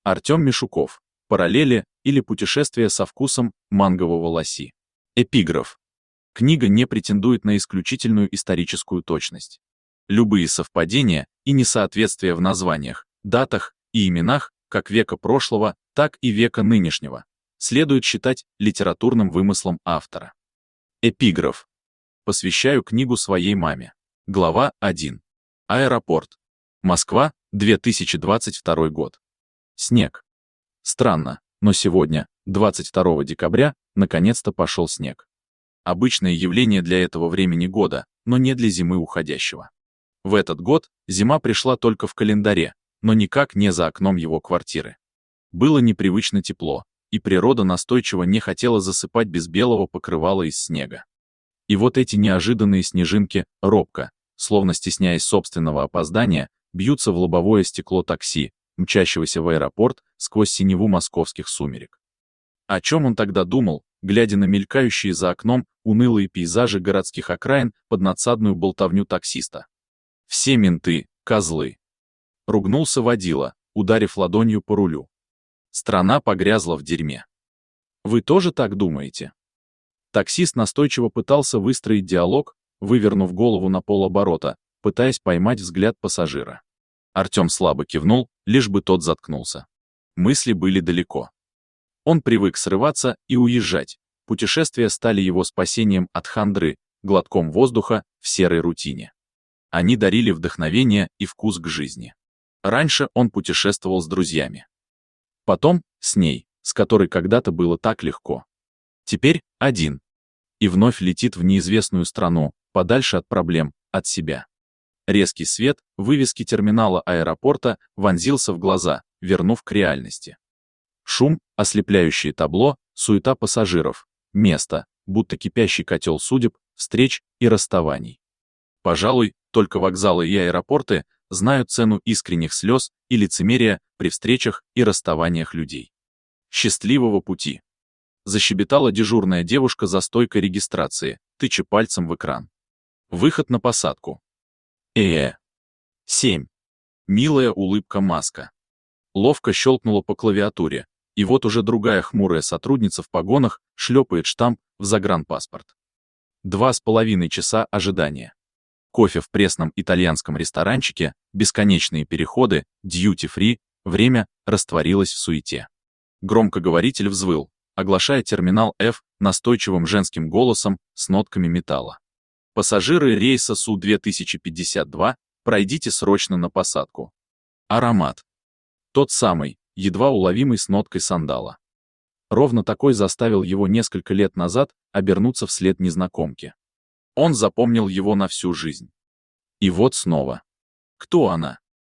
Артем Мишуков. Параллели или путешествие со вкусом мангового лосси. Эпиграф. Книга не претендует на исключительную историческую точность. Любые совпадения и несоответствия в названиях, датах и именах как века прошлого, так и века нынешнего следует считать литературным вымыслом автора. Эпиграф. Посвящаю книгу своей маме. Глава 1. Аэропорт. Москва, 2022 год. Снег. Странно, но сегодня, 22 декабря, наконец-то пошел снег. Обычное явление для этого времени года, но не для зимы уходящего. В этот год зима пришла только в календаре, но никак не за окном его квартиры. Было непривычно тепло, и природа настойчиво не хотела засыпать без белого покрывала из снега. И вот эти неожиданные снежинки, робко, словно стесняясь собственного опоздания, бьются в лобовое стекло такси, мчащегося в аэропорт сквозь синеву московских сумерек. О чем он тогда думал, глядя на мелькающие за окном унылые пейзажи городских окраин под надсадную болтовню таксиста? Все менты — козлы. Ругнулся водила, ударив ладонью по рулю. Страна погрязла в дерьме. Вы тоже так думаете? Таксист настойчиво пытался выстроить диалог, вывернув голову на полоборота, пытаясь поймать взгляд пассажира. Артем слабо кивнул, лишь бы тот заткнулся. Мысли были далеко. Он привык срываться и уезжать. Путешествия стали его спасением от хандры, глотком воздуха в серой рутине. Они дарили вдохновение и вкус к жизни. Раньше он путешествовал с друзьями. Потом с ней, с которой когда-то было так легко. Теперь один. И вновь летит в неизвестную страну, подальше от проблем, от себя. Резкий свет вывески терминала аэропорта вонзился в глаза, вернув к реальности. Шум, ослепляющее табло, суета пассажиров, место, будто кипящий котел судеб, встреч и расставаний. Пожалуй, только вокзалы и аэропорты знают цену искренних слез и лицемерия при встречах и расставаниях людей. Счастливого пути! Защебетала дежурная девушка за стойкой регистрации, тыча пальцем в экран. Выход на посадку. 7. Милая улыбка Маска. Ловко щелкнула по клавиатуре, и вот уже другая хмурая сотрудница в погонах шлепает штамп в загранпаспорт. 2,5 часа ожидания. Кофе в пресном итальянском ресторанчике, бесконечные переходы, дьюти-фри, время растворилось в суете. Громкоговоритель взвыл, оглашая терминал F настойчивым женским голосом с нотками металла. Пассажиры рейса Су-2052, пройдите срочно на посадку. Аромат. Тот самый, едва уловимый с ноткой сандала. Ровно такой заставил его несколько лет назад обернуться вслед незнакомке. Он запомнил его на всю жизнь. И вот снова. Кто она?